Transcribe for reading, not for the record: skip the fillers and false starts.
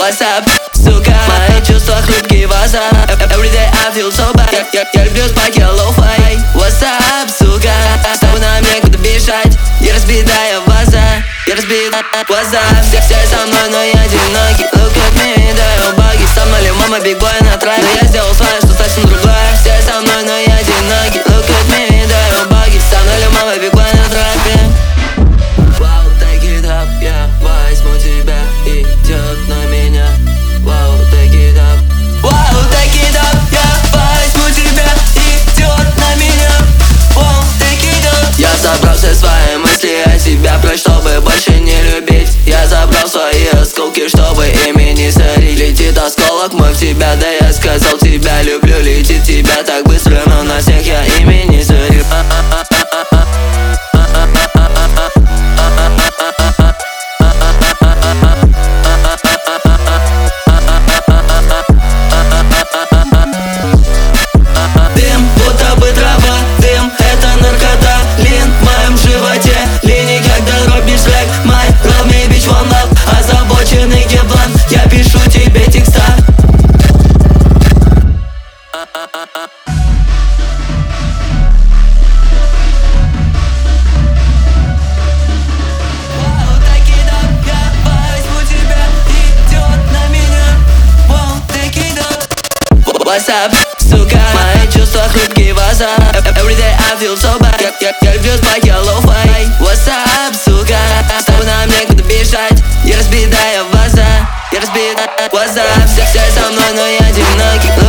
What's up, сука? Мои чувства хрупкие ваза. Everyday I feel so bad. Я люблю спать, я low-fi. What's up, сука? С тобой нам некуда бежать. Я разбитая ваза. Я разбит, what's up? Все со мной, но я одинокий. Look at me, да я баги. Со мной ли мама, big boy на трапе. Но я сделал свое, что совсем другое. Все со мной, но я одинокий. Look at me, да я баги. Со мной ли мама, big boy на трапе. Wow, take it up, я возьму тебя. Идет на меня. Wow, take it up. Wow, take it up, я возьму тебя. Идет на меня. Wow, take it up. Я собрал все свои мысли о себя прочь, чтобы больше не любить. Я забрал свои осколки, чтобы ими не сорить. Летит осколок мой в тебя, да я сказал тебя люблю. Летит тебя так быстро, но на всех я ими не сорю. Дым, будто бы трава, дым, это наркота. Лин в моем животе, линии, когда дробишь трек. My love me, bitch, one love. Озабоченный геблан, я пишу тебе текста. What's up, сука? Мои чувства хрупкие ваза. Everyday I feel so bad. Я люблю спать, я low-fi. What's up, сука? С тобой нам некуда бежать. Я разбитая ваза. Я разбит, what's up? Все со мной, но я одинокий.